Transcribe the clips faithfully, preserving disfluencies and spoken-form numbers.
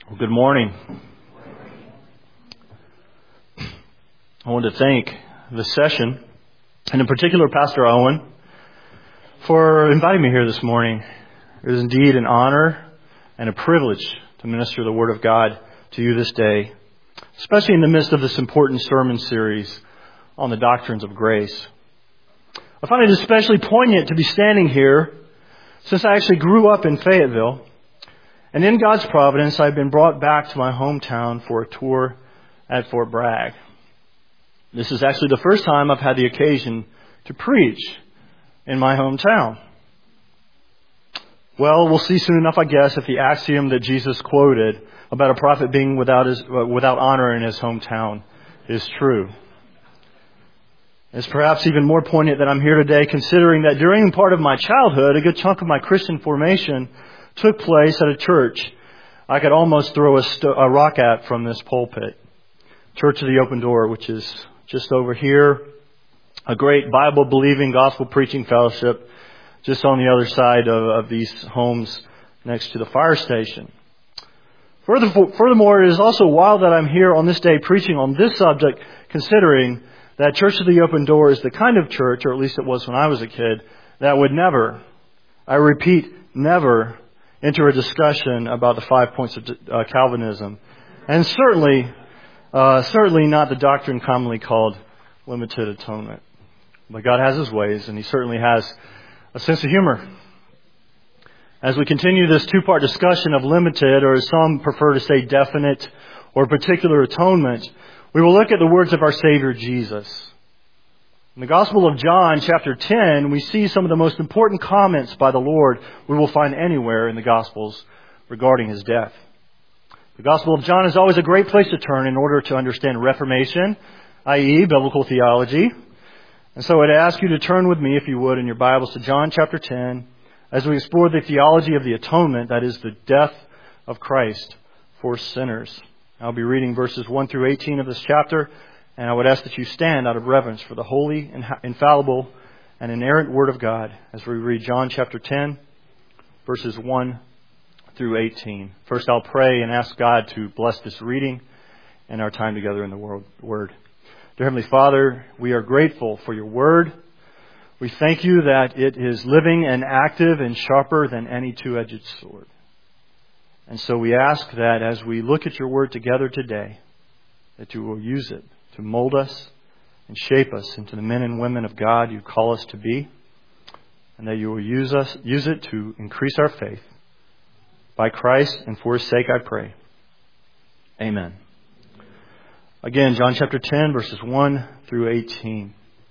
Well, good morning. I want to thank this session, and in particular Pastor Owen, for inviting me here this morning. It is indeed an honor and a privilege to minister the Word of God to you this day, especially in the midst of this important sermon series on the doctrines of grace. I find it especially poignant to be standing here since I actually grew up in Fayetteville. And in God's providence, I've been brought back to my hometown for a tour at Fort Bragg. This is actually the first time I've had the occasion to preach in my hometown. Well, we'll see soon enough, I guess, if the axiom that Jesus quoted about a prophet being without his, uh, without honor in his hometown is true. It's perhaps even more poignant that I'm here today, considering that during part of my childhood, a good chunk of my Christian formation took place at a church I could almost throw a, st- a rock at from this pulpit. Church of the Open Door, which is just over here. A great Bible-believing, gospel-preaching fellowship just on the other side of, of these homes next to the fire station. Further, furthermore, it is also wild that I'm here on this day preaching on this subject, considering that Church of the Open Door is the kind of church, or at least it was when I was a kid, that would never, I repeat, never enter a discussion about the five points of uh, Calvinism, and certainly, uh, certainly not the doctrine commonly called limited atonement. But God has His ways, and He certainly has a sense of humor. As we continue this two-part discussion of limited, or as some prefer to say definite, or particular atonement, we will look at the words of our Savior Jesus. In the Gospel of John, chapter ten, we see some of the most important comments by the Lord we will find anywhere in the Gospels regarding His death. The Gospel of John is always a great place to turn in order to understand Reformation, that is biblical theology. And so I'd ask you to turn with me, if you would, in your Bibles to John chapter ten, as we explore the theology of the atonement, that is the death of Christ for sinners. I'll be reading verses one through eighteen of this chapter, and I would ask that you stand out of reverence for the holy, infallible, and inerrant Word of God as we read John chapter ten, verses one through eighteen. First, I'll pray and ask God to bless this reading and our time together in the Word. Dear Heavenly Father, we are grateful for your Word. We thank you that it is living and active and sharper than any two-edged sword. And so we ask that as we look at your Word together today, that you will use it to mold us and shape us into the men and women of God you call us to be, and that you will use us, use it to increase our faith. By Christ and for His sake I pray. Amen. Again, John chapter ten, verses one through eighteen.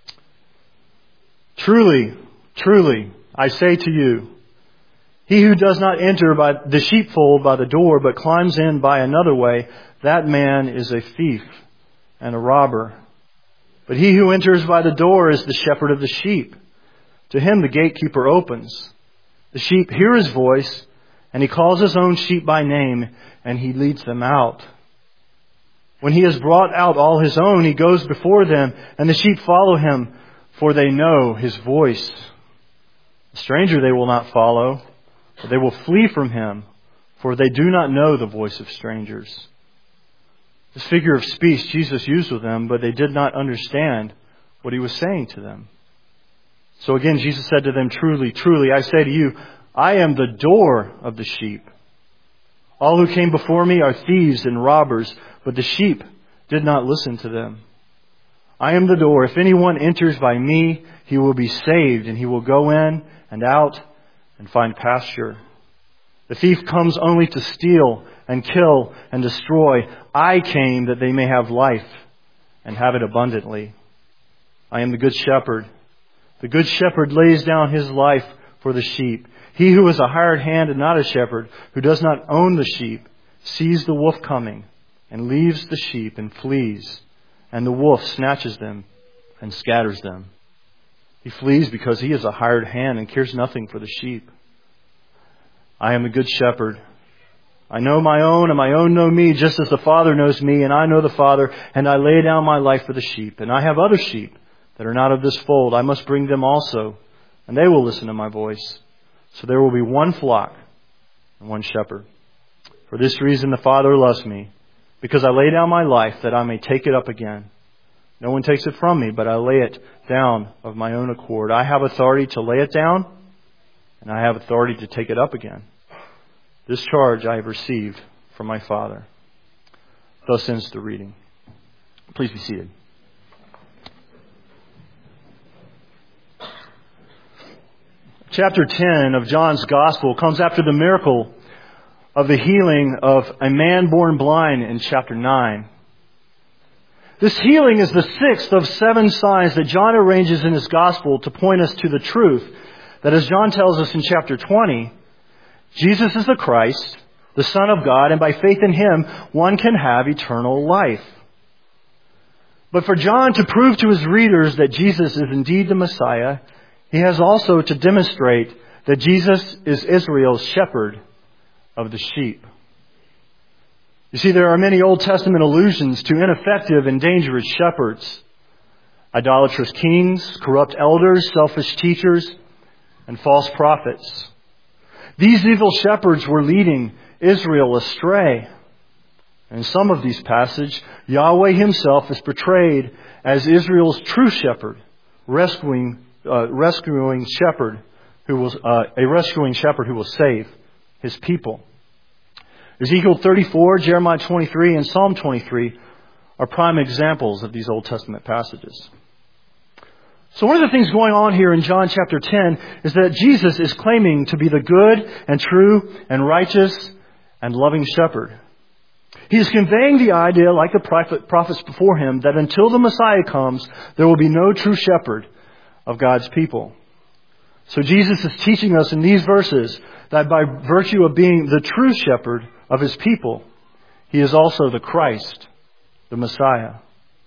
Truly, truly, I say to you, he who does not enter by the sheepfold by the door, but climbs in by another way, that man is a thief and a robber. But he who enters by the door is the shepherd of the sheep. To him the gatekeeper opens. The sheep hear his voice, and he calls his own sheep by name, and he leads them out. When he has brought out all his own, he goes before them, and the sheep follow him, for they know his voice. A stranger they will not follow, but they will flee from him, for they do not know the voice of strangers. This figure of speech Jesus used with them, but they did not understand what He was saying to them. So again, Jesus said to them, Truly, truly, I say to you, I am the door of the sheep. All who came before me are thieves and robbers, but the sheep did not listen to them. I am the door. If anyone enters by me, he will be saved, and he will go in and out and find pasture. The thief comes only to steal and kill and destroy. I came that they may have life and have it abundantly. I am the good shepherd. The good shepherd lays down his life for the sheep. He who is a hired hand and not a shepherd, who does not own the sheep, sees the wolf coming and leaves the sheep and flees. And the wolf snatches them and scatters them. He flees because he is a hired hand and cares nothing for the sheep. I am the good shepherd. I know my own, and my own know me, just as the Father knows me, and I know the Father, and I lay down my life for the sheep. And I have other sheep that are not of this fold. I must bring them also, and they will listen to my voice. So there will be one flock and one shepherd. For this reason the Father loves me, because I lay down my life that I may take it up again. No one takes it from me, but I lay it down of my own accord. I have authority to lay it down, and I have authority to take it up again. This charge I have received from my Father. Thus ends the reading. Please be seated. Chapter ten of John's Gospel comes after the miracle of the healing of a man born blind in chapter nine. This healing is the sixth of seven signs that John arranges in his Gospel to point us to the truth that, as John tells us in chapter twenty, Jesus is the Christ, the Son of God, and by faith in Him, one can have eternal life. But for John to prove to his readers that Jesus is indeed the Messiah, he has also to demonstrate that Jesus is Israel's shepherd of the sheep. You see, there are many Old Testament allusions to ineffective and dangerous shepherds, idolatrous kings, corrupt elders, selfish teachers, and false prophets. These evil shepherds were leading Israel astray. In some of these passages, Yahweh Himself is portrayed as Israel's true shepherd, rescuing Uh, rescuing shepherd who will uh, a rescuing shepherd who will save His people. Ezekiel thirty-four, Jeremiah twenty-three, and Psalm twenty-three are prime examples of these Old Testament passages. So one of the things going on here in John chapter ten is that Jesus is claiming to be the good and true and righteous and loving shepherd. He is conveying the idea, like the prophet, prophets before him, that until the Messiah comes, there will be no true shepherd of God's people. So Jesus is teaching us in these verses that by virtue of being the true shepherd of His people, He is also the Christ, the Messiah.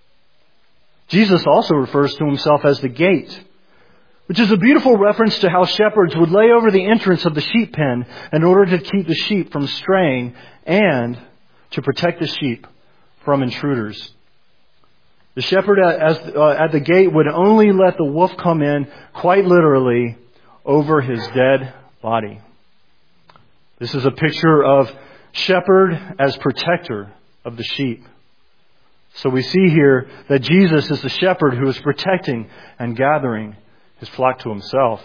Jesus also refers to Himself as the gate, which is a beautiful reference to how shepherds would lay over the entrance of the sheep pen in order to keep the sheep from straying and to protect the sheep from intruders. The shepherd as, uh, at the gate would only let the wolf come in, quite literally, over his dead body. This is a picture of shepherd as protector of the sheep. So we see here that Jesus is the shepherd who is protecting and gathering His flock to Himself.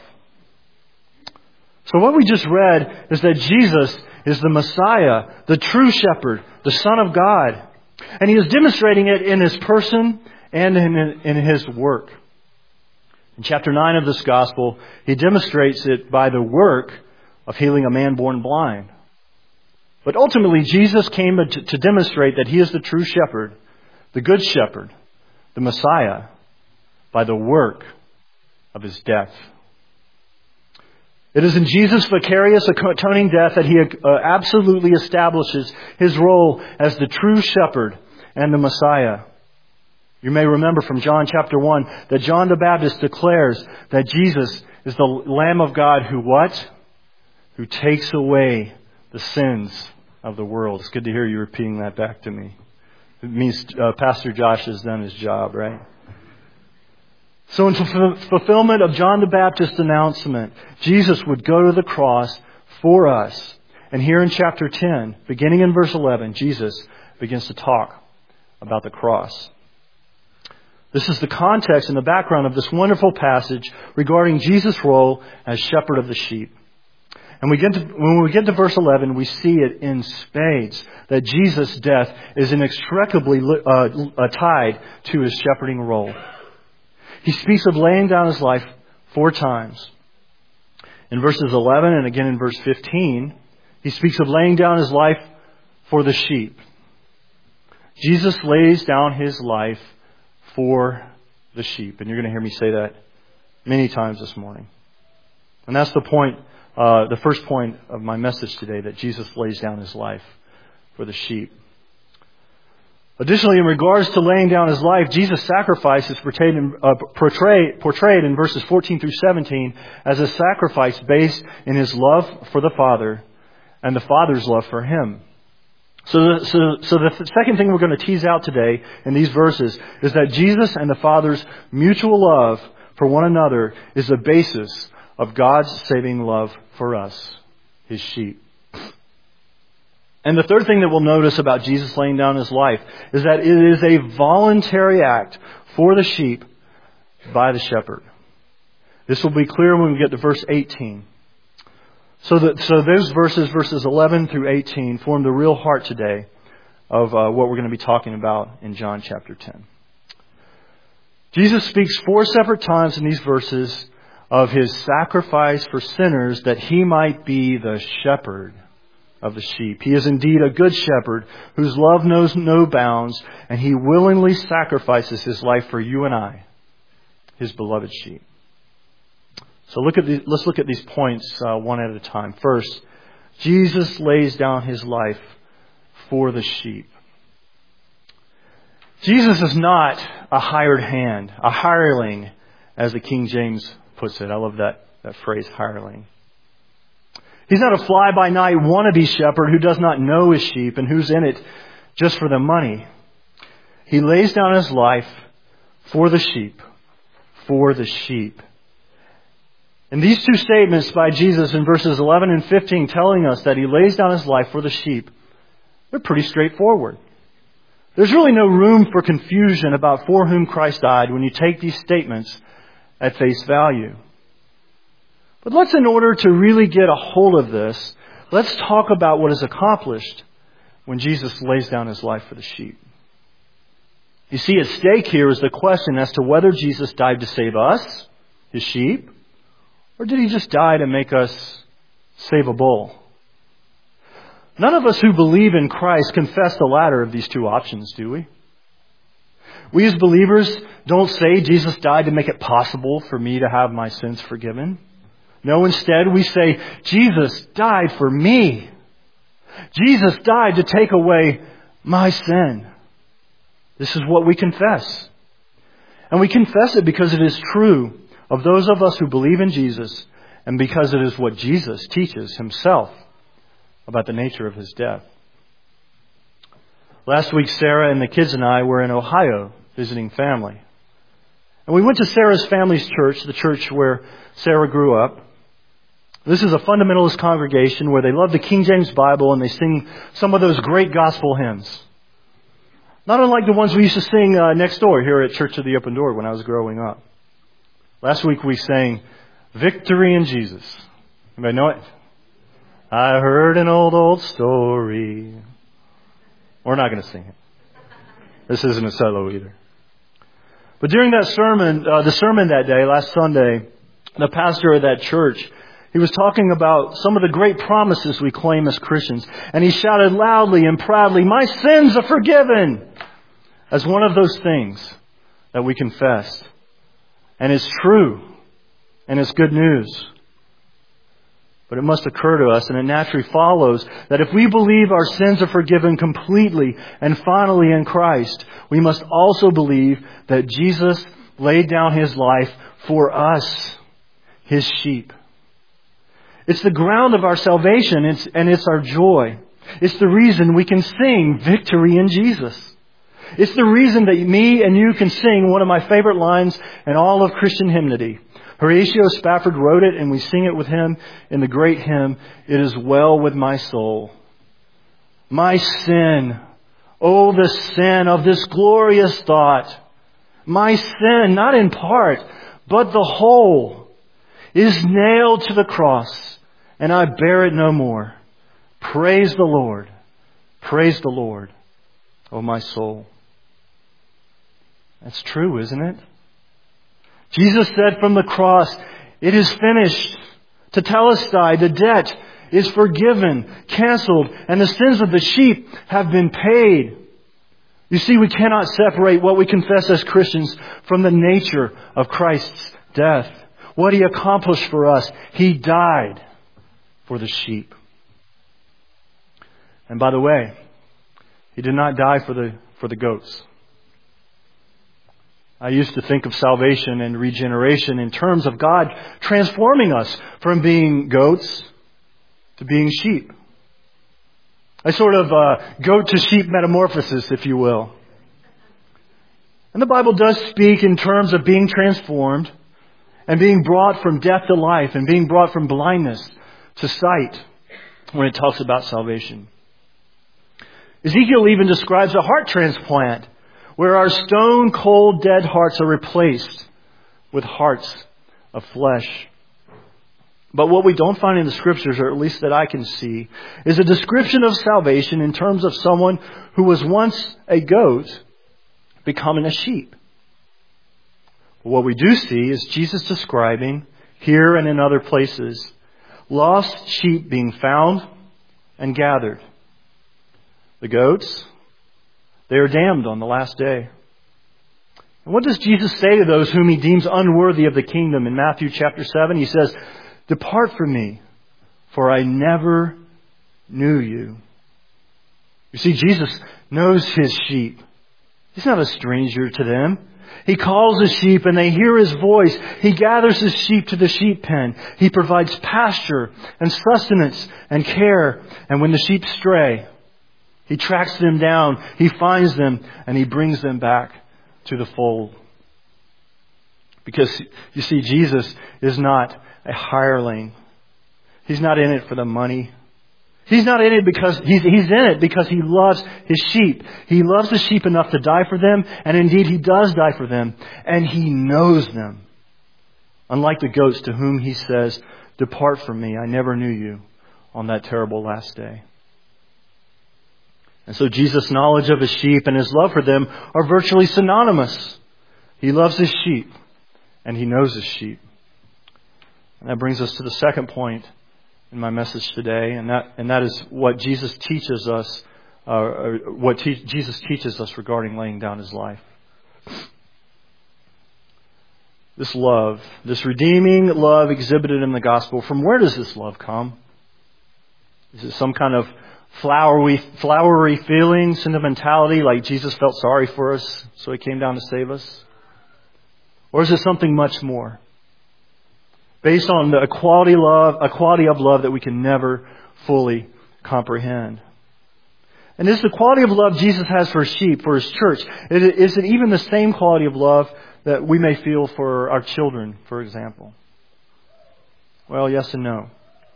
So what we just read is that Jesus is the Messiah, the true shepherd, the Son of God. And He is demonstrating it in His person and in, in His work. In chapter nine of this Gospel, He demonstrates it by the work of healing a man born blind. But ultimately, Jesus came to, to demonstrate that He is the true shepherd, the good shepherd, the Messiah, by the work of His death. It is in Jesus' vicarious atoning death that He uh, absolutely establishes His role as the true shepherd and the Messiah. You may remember from John chapter one that John the Baptist declares that Jesus is the Lamb of God who what? Who takes away the sins of the world. It's good to hear you repeating that back to me. It means uh, Pastor Josh has done his job, right? So in fulfillment of John the Baptist's announcement, Jesus would go to the cross for us. And here in chapter ten, beginning in verse eleven, Jesus begins to talk about the cross. This is the context and the background of this wonderful passage regarding Jesus' role as shepherd of the sheep. And we get to, when we get to verse eleven, we see it in spades that Jesus' death is inextricably uh, tied to His shepherding role. He speaks of laying down His life four times. In verses eleven and again in verse fifteen, He speaks of laying down His life for the sheep. Jesus lays down His life for the sheep. And you're going to hear me say that many times this morning. And that's the point, uh, the first point of my message today, that Jesus lays down His life for the sheep. Additionally, in regards to laying down His life, Jesus' sacrifice is portrayed in, uh, portrayed, portrayed in verses fourteen through seventeen as a sacrifice based in His love for the Father and the Father's love for Him. So, the, so, so the second thing we're going to tease out today in these verses is that Jesus and the Father's mutual love for one another is the basis of God's saving love for us, His sheep. And the third thing that we'll notice about Jesus laying down His life is that it is a voluntary act for the sheep by the shepherd. This will be clear when we get to verse eighteen. So that, so those verses, verses eleven through eighteen, form the real heart today of uh, what we're going to be talking about in John chapter ten. Jesus speaks four separate times in these verses of His sacrifice for sinners that He might be the shepherd of the sheep. He is indeed a good shepherd whose love knows no bounds, and He willingly sacrifices His life for you and I, His beloved sheep. So look at the, let's look at these points uh, one at a time. First, Jesus lays down His life for the sheep. Jesus is not a hired hand, a hireling, as the King James puts it. I love that, that phrase, hireling. He's not a fly-by-night wannabe shepherd who does not know his sheep and who's in it just for the money. He lays down His life for the sheep, for the sheep. And these two statements by Jesus in verses eleven and fifteen telling us that He lays down His life for the sheep, they're pretty straightforward. There's really no room for confusion about for whom Christ died when you take these statements at face value. But let's, in order to really get a hold of this, let's talk about what is accomplished when Jesus lays down His life for the sheep. You see, at stake here is the question as to whether Jesus died to save us, His sheep, or did He just die to make us savable? None of us who believe in Christ confess the latter of these two options, do we? We as believers don't say Jesus died to make it possible for me to have my sins forgiven. No, instead we say, Jesus died for me. Jesus died to take away my sin. This is what we confess. And we confess it because it is true of those of us who believe in Jesus, and because it is what Jesus teaches Himself about the nature of His death. Last week, Sarah and the kids and I were in Ohio visiting family. And we went to Sarah's family's church, the church where Sarah grew up. This is a fundamentalist congregation where they love the King James Bible and they sing some of those great gospel hymns. Not unlike the ones we used to sing uh, next door here at Church of the Open Door when I was growing up. Last week we sang Victory in Jesus. Anybody know it? I heard an old, old story. We're not going to sing it. This isn't a solo either. But during that sermon, uh, the sermon that day, last Sunday, the pastor of that church, he was talking about some of the great promises we claim as Christians. And he shouted loudly and proudly, "My sins are forgiven!" as one of those things that we confess. And it's true. And it's good news. But it must occur to us, and it naturally follows, that if we believe our sins are forgiven completely and finally in Christ, we must also believe that Jesus laid down His life for us, His sheep. It's the ground of our salvation, it's, and it's our joy. It's the reason we can sing Victory in Jesus. It's the reason that me and you can sing one of my favorite lines in all of Christian hymnody. Horatio Spafford wrote it, and we sing it with him in the great hymn, "It is well with my soul." My sin, oh the sin of this glorious thought. My sin, not in part, but the whole, is nailed to the cross, and I bear it no more. Praise the Lord. Praise the Lord, oh my soul. That's true, isn't it? Jesus said from the cross, "It is finished." Tetelestai, the debt is forgiven, canceled, and the sins of the sheep have been paid. You see, we cannot separate what we confess as Christians from the nature of Christ's death. What He accomplished for us. He died for the sheep. And by the way, He did not die for the, for the goats. I used to think of salvation and regeneration in terms of God transforming us from being goats to being sheep. A sort of uh, goat to sheep metamorphosis, if you will. And the Bible does speak in terms of being transformed and being brought from death to life and being brought from blindness to sight when it talks about salvation. Ezekiel even describes a heart transplant where our stone cold dead hearts are replaced with hearts of flesh. But what we don't find in the Scriptures, or at least that I can see, is a description of salvation in terms of someone who was once a goat becoming a sheep. What we do see is Jesus describing, here and in other places, lost sheep being found and gathered. The goats, they are damned on the last day. And what does Jesus say to those whom He deems unworthy of the kingdom? In Matthew chapter seven, He says, "Depart from me, for I never knew you." You see, Jesus knows His sheep. He's not a stranger to them. He calls His sheep and they hear His voice. He gathers His sheep to the sheep pen. He provides pasture and sustenance and care. And when the sheep stray, He tracks them down. He finds them and He brings them back to the fold. Because, you see, Jesus is not a hireling. He's not in it for the money. He's not in it because he's, he's in it because He loves His sheep. He loves the sheep enough to die for them, and indeed He does die for them, and He knows them. Unlike the goats to whom He says, "Depart from me, I never knew you," on that terrible last day. And so Jesus' knowledge of His sheep and His love for them are virtually synonymous. He loves His sheep, and He knows His sheep. And that brings us to the second point in my message today, and that and that is what Jesus teaches us, uh, or what te- Jesus teaches us regarding laying down His life. This love, this redeeming love exhibited in the gospel, from where does this love come? Is it some kind of flowery, flowery feeling, sentimentality, like Jesus felt sorry for us, so He came down to save us? Or is it something much more, based on a quality love, a quality of love that we can never fully comprehend? And is the quality of love Jesus has for His sheep, for His church, is it even the same quality of love that we may feel for our children, for example? Well, yes and no.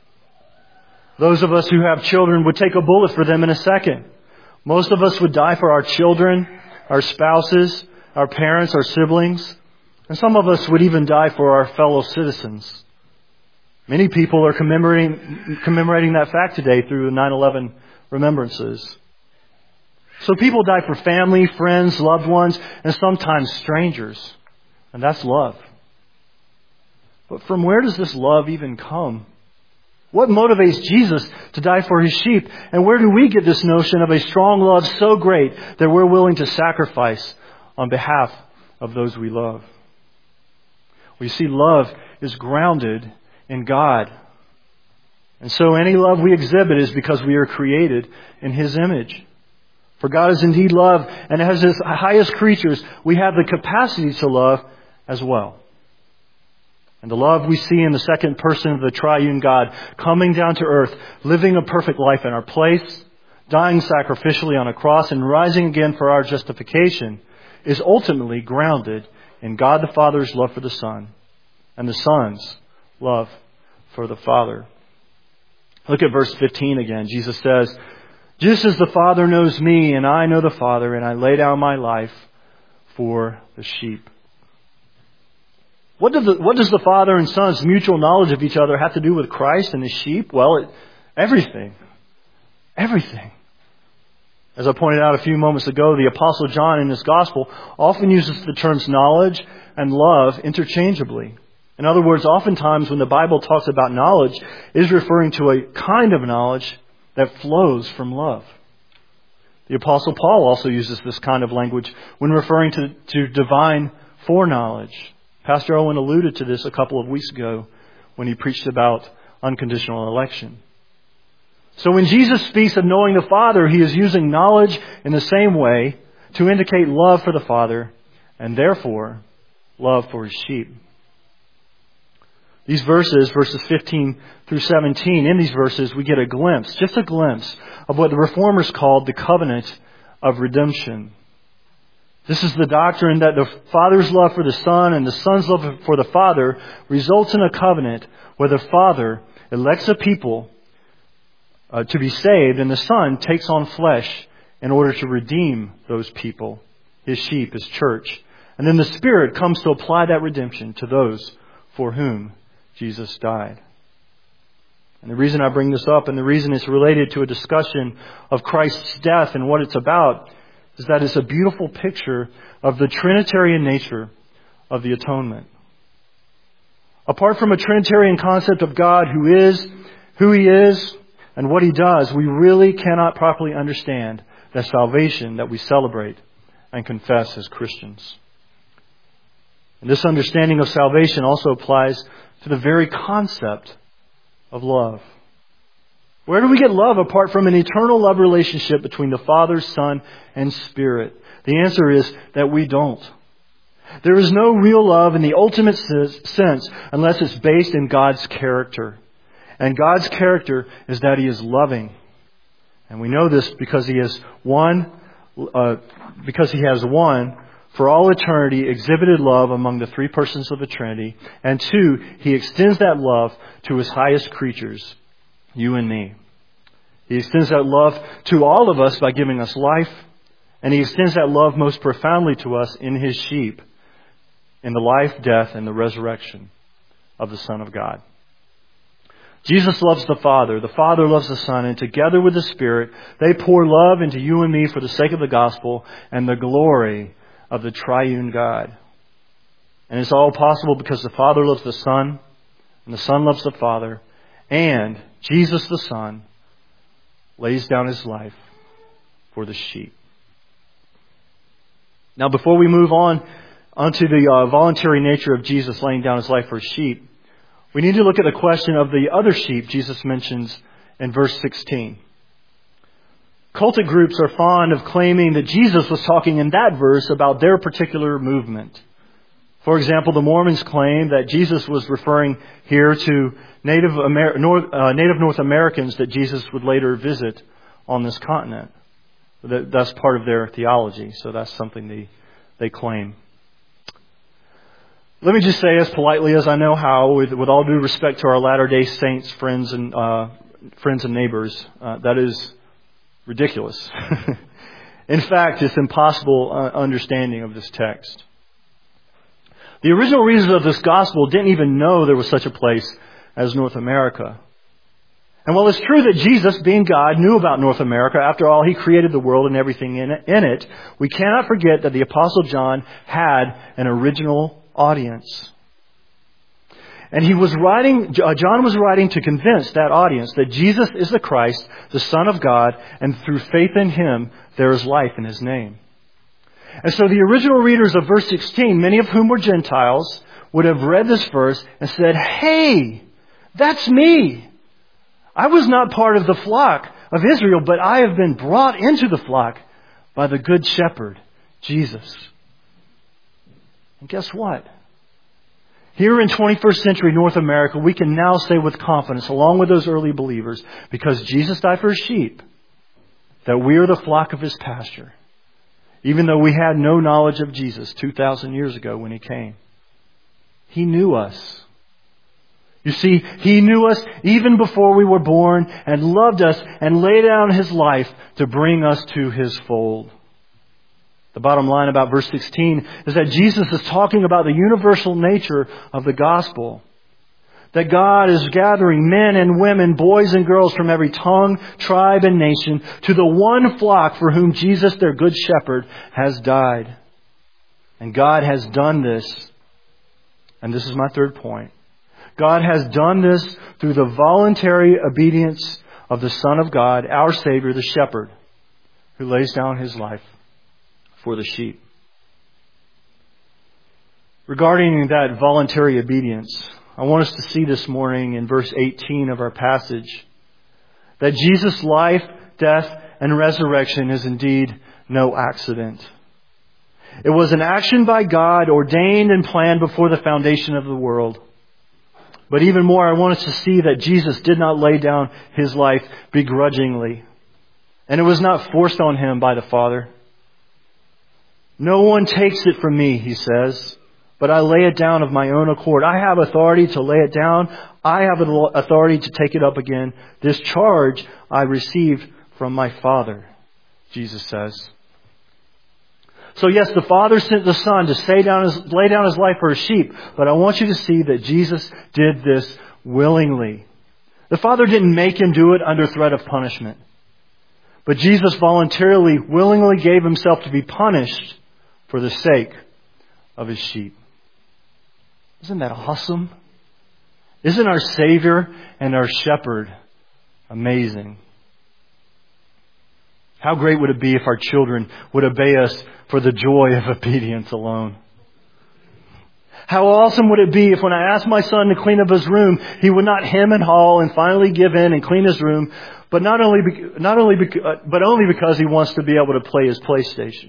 Those of us who have children would take a bullet for them in a second. Most of us would die for our children, our spouses, our parents, our siblings. And some of us would even die for our fellow citizens. Many people are commemorating, commemorating that fact today through nine eleven remembrances. So people die for family, friends, loved ones, and sometimes strangers. And that's love. But from where does this love even come? What motivates Jesus to die for His sheep? And where do we get this notion of a strong love so great that we're willing to sacrifice on behalf of those we love? We see love is grounded in God. And so any love we exhibit is because we are created in His image. For God is indeed love, and as His highest creatures, we have the capacity to love as well. And the love we see in the second person of the triune God, coming down to earth, living a perfect life in our place, dying sacrificially on a cross, and rising again for our justification, is ultimately grounded in God the Father's love for the Son, and the Son's love for the Father. Look at verse fifteen again. Jesus says, "Just as the Father knows me, and I know the Father, and I lay down my life for the sheep." What, do the, what does the Father and Son's mutual knowledge of each other have to do with Christ and His sheep? Well, it, everything. Everything. As I pointed out a few moments ago, the Apostle John in his Gospel often uses the terms knowledge and love interchangeably. In other words, oftentimes when the Bible talks about knowledge, it is referring to a kind of knowledge that flows from love. The Apostle Paul also uses this kind of language when referring to, to divine foreknowledge. Pastor Owen alluded to this a couple of weeks ago when he preached about unconditional election. So when Jesus speaks of knowing the Father, He is using knowledge in the same way to indicate love for the Father and therefore love for His sheep. These verses, verses fifteen through seventeen, in these verses we get a glimpse, just a glimpse, of what the Reformers called the covenant of redemption. This is the doctrine that the Father's love for the Son and the Son's love for the Father results in a covenant where the Father elects a people uh, to be saved and the Son takes on flesh in order to redeem those people, His sheep, His church. And then the Spirit comes to apply that redemption to those for whom Jesus died. And the reason I bring this up, and the reason it's related to a discussion of Christ's death and what it's about, is that it's a beautiful picture of the Trinitarian nature of the atonement. Apart from a Trinitarian concept of God who is, who He is, and what He does, we really cannot properly understand the salvation that we celebrate and confess as Christians. And this understanding of salvation also applies to the very concept of love. Where do we get love apart from an eternal love relationship between the Father, Son, and Spirit? The answer is that we don't. There is no real love in the ultimate sense unless it's based in God's character. And God's character is that He is loving. And we know this because He has one, uh, because He has one, for all eternity, exhibited love among the three persons of the Trinity. And two, He extends that love to His highest creatures, you and me. He extends that love to all of us by giving us life. And He extends that love most profoundly to us in His sheep, in the life, death, and the resurrection of the Son of God. Jesus loves the Father. The Father loves the Son. And together with the Spirit, they pour love into you and me for the sake of the gospel and the glory of the triune God. And it's all possible because the Father loves the Son, and the Son loves the Father, and Jesus the Son lays down His life for the sheep. Now, before we move on onto the uh, voluntary nature of Jesus laying down His life for His sheep, we need to look at the question of the other sheep Jesus mentions in verse sixteen. Cultic groups are fond of claiming that Jesus was talking in that verse about their particular movement. For example, the Mormons claim that Jesus was referring here to Native, Amer- North, uh, Native North Americans that Jesus would later visit on this continent. That, that's part of their theology, so that's something they, they claim. Let me just say as politely as I know how, with, with all due respect to our Latter-day Saints friends and uh, friends and neighbors, uh, that is ridiculous. In fact, it's impossible uh, understanding of this text. The original readers of this gospel didn't even know there was such a place as North America. And while it's true that Jesus, being God, knew about North America, after all, He created the world and everything in it, in it, we cannot forget that the Apostle John had an original audience. And he was writing, John was writing to convince that audience that Jesus is the Christ, the Son of God, and through faith in Him, there is life in His name. And so the original readers of verse sixteen, many of whom were Gentiles, would have read this verse and said, "Hey, that's me. I was not part of the flock of Israel, but I have been brought into the flock by the Good Shepherd, Jesus." And guess what? Here in twenty-first century North America, we can now say with confidence, along with those early believers, because Jesus died for His sheep, that we are the flock of His pasture, even though we had no knowledge of Jesus two thousand years ago when He came. He knew us. You see, He knew us even before we were born and loved us and laid down His life to bring us to His fold. The bottom line about verse sixteen is that Jesus is talking about the universal nature of the gospel. That God is gathering men and women, boys and girls from every tongue, tribe, and nation to the one flock for whom Jesus, their good shepherd, has died. And God has done this. And this is my third point. God has done this through the voluntary obedience of the Son of God, our Savior, the shepherd, who lays down His life for the sheep. Regarding that voluntary obedience, I want us to see this morning in verse eighteen of our passage that Jesus' life, death, and resurrection is indeed no accident. It was an action by God ordained and planned before the foundation of the world. But even more, I want us to see that Jesus did not lay down His life begrudgingly. And it was not forced on Him by the Father. "No one takes it from me," He says, "but I lay it down of my own accord. I have authority to lay it down. I have authority to take it up again. This charge I received from my Father." Jesus says. So yes, the Father sent the Son to lay down his, lay down his life for his sheep, but I want you to see that Jesus did this willingly. The Father didn't make him do it under threat of punishment. But Jesus voluntarily, willingly gave himself to be punished for the sake of his sheep. Isn't that awesome? Isn't our Savior and our Shepherd amazing? How great would it be if our children would obey us for the joy of obedience alone? How awesome would it be if when I asked my son to clean up his room, he would not hem and haw and finally give in and clean his room, but not only, not only, but only because he wants to be able to play his PlayStation.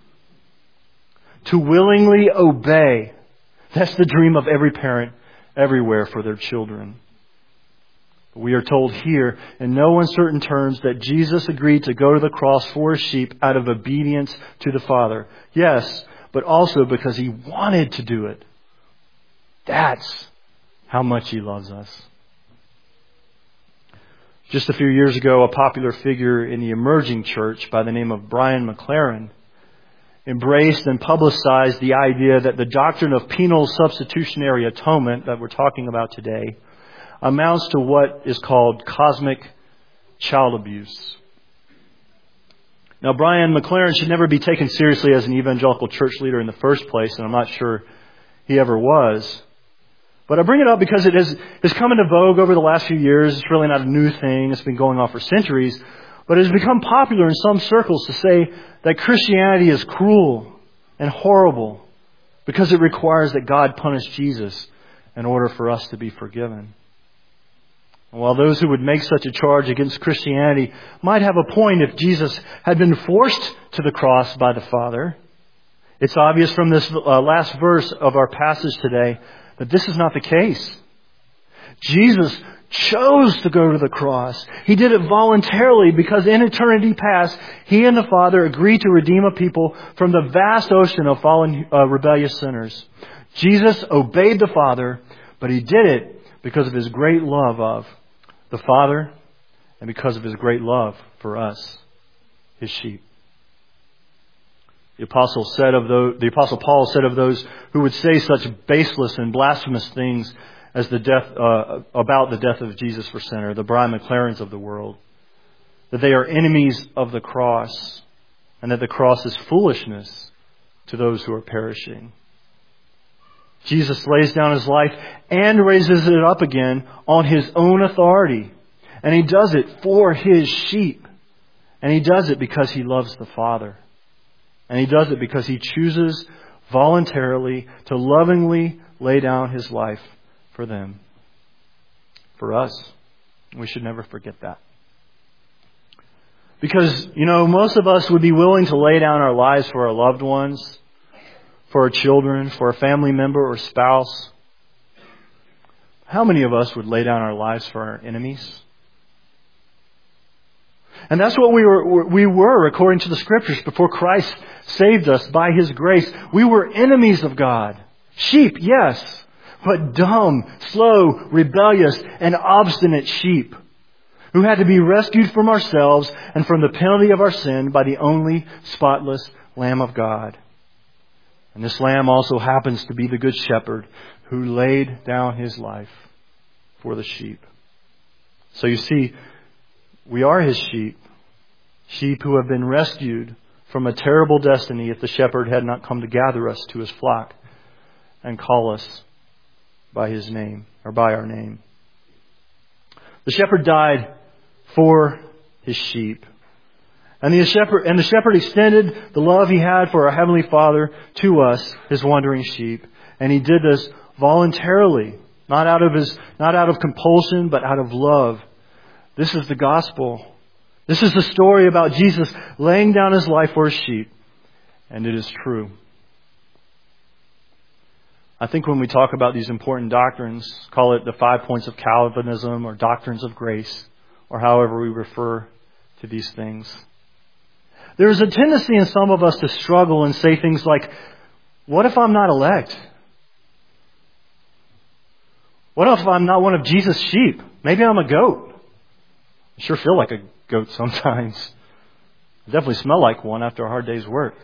To willingly obey. That's the dream of every parent everywhere for their children. We are told here in no uncertain terms that Jesus agreed to go to the cross for his sheep out of obedience to the Father. Yes, but also because he wanted to do it. That's how much he loves us. Just a few years ago, a popular figure in the emerging church by the name of Brian McLaren embraced and publicized the idea that the doctrine of penal substitutionary atonement that we're talking about today amounts to what is called cosmic child abuse. Now, Brian McLaren should never be taken seriously as an evangelical church leader in the first place, and I'm not sure he ever was. But I bring it up because it has, has come into vogue over the last few years. It's really not a new thing. It's been going on for centuries. But it has become popular in some circles to say that Christianity is cruel and horrible because it requires that God punish Jesus in order for us to be forgiven. And while those who would make such a charge against Christianity might have a point if Jesus had been forced to the cross by the Father, it's obvious from this uh, last verse of our passage today that this is not the case. Jesus chose to go to the cross. He did it voluntarily because in eternity past, He and the Father agreed to redeem a people from the vast ocean of fallen uh, rebellious sinners. Jesus obeyed the Father, but He did it because of His great love of the Father and because of His great love for us, His sheep. The apostle said of those, the apostle Paul said of those who would say such baseless and blasphemous things as the death uh, about the death of Jesus for sinner, the Brian McLarens of the world, that they are enemies of the cross, and that the cross is foolishness to those who are perishing. Jesus lays down His life and raises it up again on His own authority, and He does it for His sheep, and He does it because He loves the Father. And He does it because He chooses voluntarily to lovingly lay down His life for them. For us. We should never forget that. Because, you know, most of us would be willing to lay down our lives for our loved ones, for our children, for a family member or spouse. How many of us would lay down our lives for our enemies? And that's what we were, we were according to the Scriptures before Christ saved us by His grace. We were enemies of God. Sheep, yes, but dumb, slow, rebellious, and obstinate sheep who had to be rescued from ourselves and from the penalty of our sin by the only spotless Lamb of God. And this Lamb also happens to be the Good Shepherd who laid down His life for the sheep. So you see, we are His sheep, sheep who have been rescued from a terrible destiny if the shepherd had not come to gather us to His flock and call us by His name, or by our name. The shepherd died for His sheep. And the shepherd, and the shepherd extended the love He had for our Heavenly Father to us, His wandering sheep. And He did this voluntarily, not out of his, not out of compulsion, but out of love. This is the gospel. This is the story about Jesus laying down His life for His sheep. And it is true. I think when we talk about these important doctrines, call it the five points of Calvinism or doctrines of grace, or however we refer to these things, there is a tendency in some of us to struggle and say things like, what if I'm not elect? What if I'm not one of Jesus' sheep? Maybe I'm a goat. I sure feel like a goat sometimes. I definitely smell like one after a hard day's work.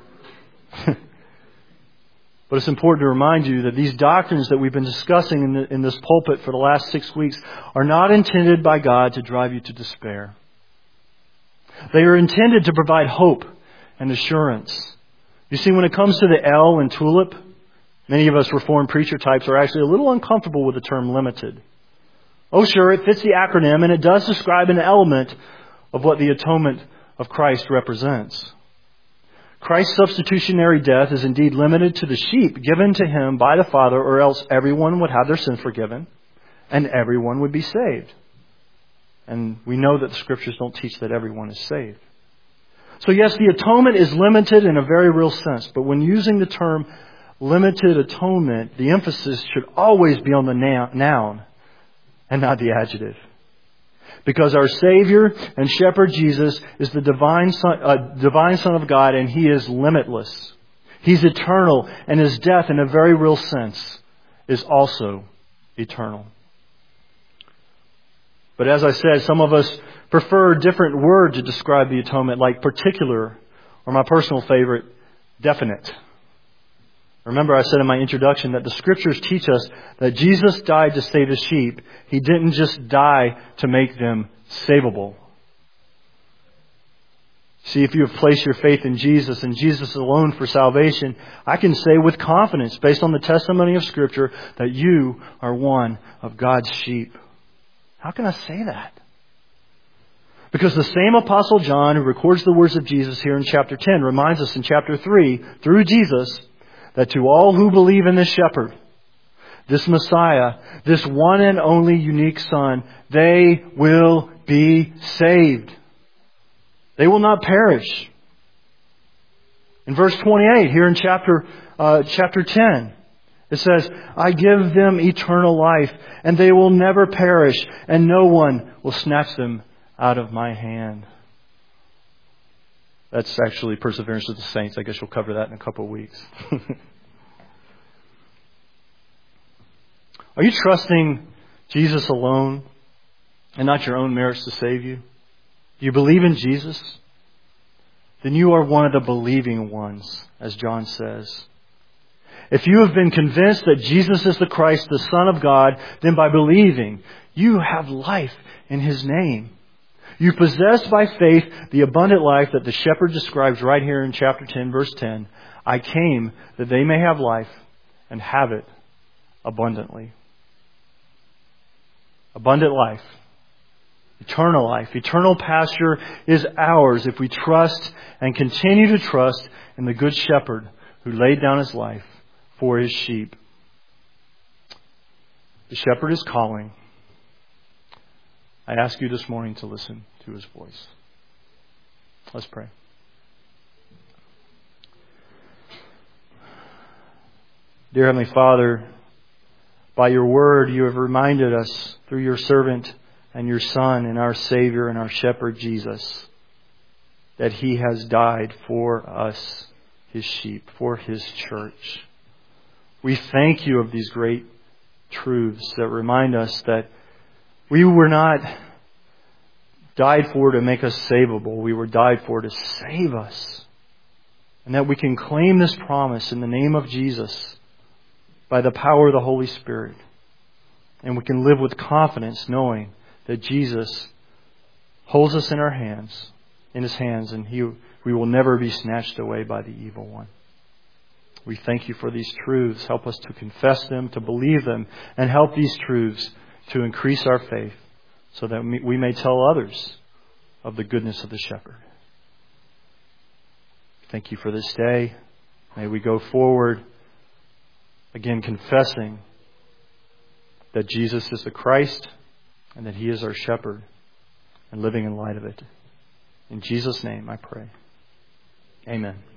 But it's important to remind you that these doctrines that we've been discussing in, the, in this pulpit for the last six weeks are not intended by God to drive you to despair. They are intended to provide hope and assurance. You see, when it comes to the L in TULIP, many of us Reformed preacher types are actually a little uncomfortable with the term limited. Oh, sure, it fits the acronym and it does describe an element of what the atonement of Christ represents. Christ's substitutionary death is indeed limited to the sheep given to Him by the Father, or else everyone would have their sins forgiven and everyone would be saved. And we know that the Scriptures don't teach that everyone is saved. So yes, the atonement is limited in a very real sense, but when using the term limited atonement, the emphasis should always be on the noun and not the adjective. Because our Savior and Shepherd Jesus is the divine Son, uh, divine Son of God, and He is limitless. He's eternal, and His death, in a very real sense, is also eternal. But as I said, some of us prefer a different word to describe the atonement, like particular, or my personal favorite, definite. Remember, I said in my introduction that the Scriptures teach us that Jesus died to save His sheep. He didn't just die to make them savable. See, if you have placed your faith in Jesus and Jesus alone for salvation, I can say with confidence, based on the testimony of Scripture, that you are one of God's sheep. How can I say that? Because the same Apostle John, who records the words of Jesus here in chapter ten, reminds us in chapter three, through Jesus, that to all who believe in this shepherd, this Messiah, this one and only unique Son, they will be saved. They will not perish. In verse twenty-eight, here in chapter uh, chapter ten, it says, I give them eternal life, and they will never perish, and no one will snatch them out of my hand. That's actually Perseverance of the Saints. I guess you'll cover that in a couple of weeks. Are you trusting Jesus alone and not your own merits to save you? Do you believe in Jesus? Then you are one of the believing ones, as John says. If you have been convinced that Jesus is the Christ, the Son of God, then by believing, you have life in His name. You possess by faith the abundant life that the shepherd describes right here in chapter ten, verse ten. I came that they may have life and have it abundantly. Abundant life. Eternal life. Eternal pasture is ours if we trust and continue to trust in the Good Shepherd who laid down His life for His sheep. The shepherd is calling. I ask you this morning to listen to His voice. Let's pray. Dear Heavenly Father, by your word you have reminded us through your servant and your Son and our Savior and our Shepherd Jesus that He has died for us, His sheep, for His church. We thank you of these great truths that remind us that we were not died for to make us savable. We were died for to save us. And that we can claim this promise in the name of Jesus by the power of the Holy Spirit. And we can live with confidence knowing that Jesus holds us in our hands, in His hands, and He, we will never be snatched away by the evil one. We thank you for these truths. Help us to confess them, to believe them, and help these truths to increase our faith so that we may tell others of the goodness of the shepherd. Thank you for this day. May we go forward again confessing that Jesus is the Christ and that He is our shepherd, and living in light of it. In Jesus' name I pray. Amen.